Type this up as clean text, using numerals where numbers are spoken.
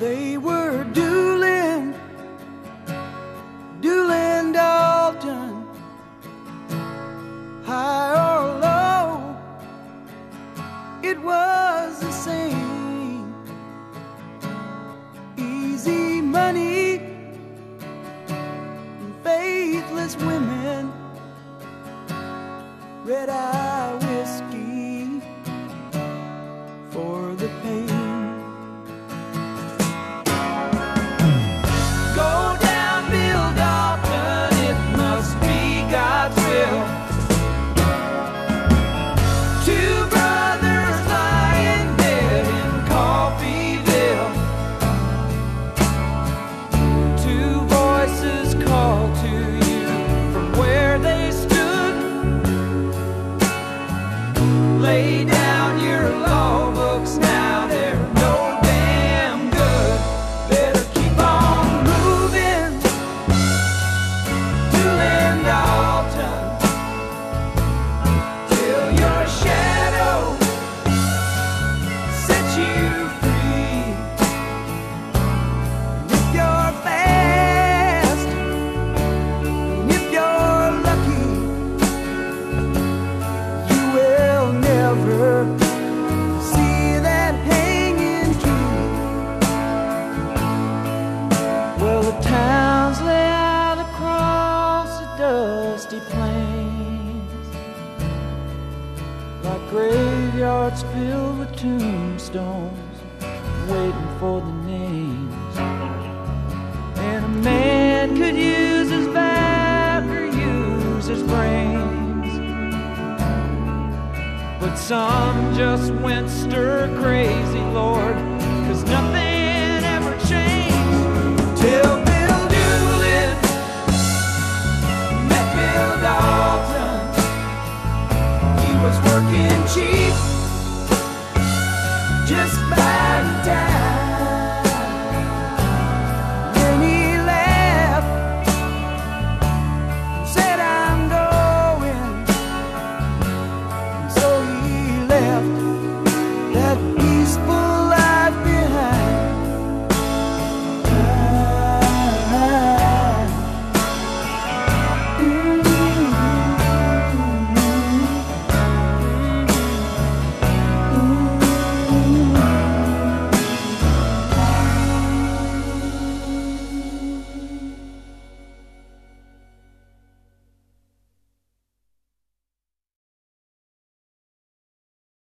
They were dueling Dalton, high or low, it was the same. Easy money and faithless women, red-eye whiskey for the pain. Two brothers lying dead in Coffeeville. Two voices call to you from where they stood. Lay down your law books now, they're no damn good. Better keep on moving to Dalton. Towns lay out across the dusty plains, like graveyards filled with tombstones, waiting for the names. And a man could use his back or use his brains, but some just went stir crazy, Lord, 'cause nothing ever changed till working cheap, just buying time. Then he left, said I'm going, and so he left that peaceful